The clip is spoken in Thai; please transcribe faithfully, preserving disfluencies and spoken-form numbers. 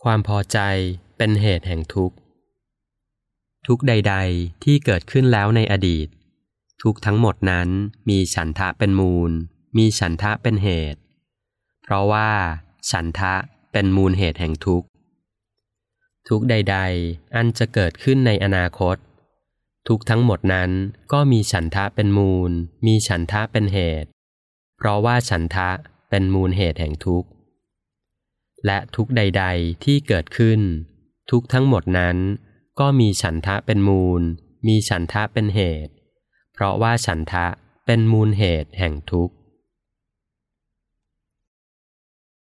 ความพอใจเป็นเหตุแห่งทุกข์ทุกข์ใดๆที่เกิดขึ้นแล้วในอดีตทุกข์ทั้งหมดนั้นมีฉันทะเป็นมูลมีฉันทะเป็นเหตุเพราะว่าฉันทะเป็นมูลเหตุแห่งทุกข์ทุกข์ใดๆอันจะเกิดขึ้นในอนาคตทุกข์ทั้งหมดนั้นก็มีฉันทะเป็นมูลมีฉันทะเป็นเหตุเพราะว่าฉันทะเป็นมูลเหตุแห่งทุกข์และทุกข์ใดๆที่เกิดขึ้นทุกข์ทั้งหมดนั้นก็มีฉันทะเป็นมูลมีฉันทะเป็นเหตุเพราะว่าฉันทะเป็นมูลเหตุแห่งทุกข์